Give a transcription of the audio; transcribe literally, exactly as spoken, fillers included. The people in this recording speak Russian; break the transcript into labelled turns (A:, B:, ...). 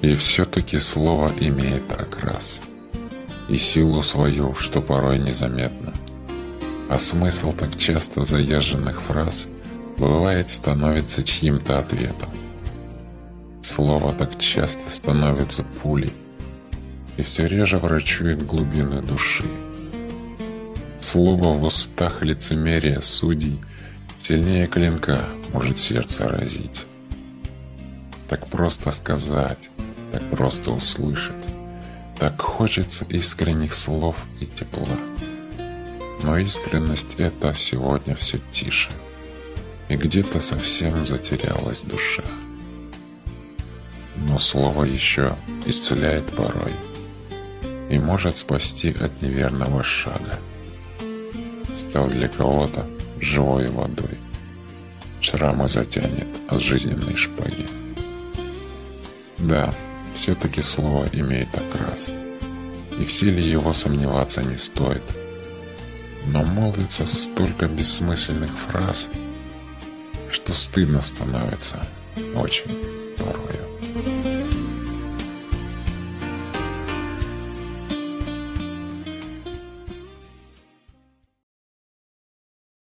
A: И все-таки слово имеет окрас и силу свою, что порой незаметно. А смысл так часто заезженных фраз бывает становится чьим-то ответом. Слово так часто становится пулей и все реже врачует глубины души. Слово в устах лицемерия судей сильнее клинка может сердце разить. Так просто сказать, так просто услышать, так хочется искренних слов и тепла. Но искренность эта сегодня все тише, и где-то совсем затерялась душа. Но слово еще исцеляет порой и может спасти от неверного шага, став для кого-то живой водой, шрамы затянет от жизненной шпаги. Да, все-таки слово имеет окрас, и в силе его сомневаться не стоит. Но молвится столько бессмысленных фраз, что стыдно становится очень порою.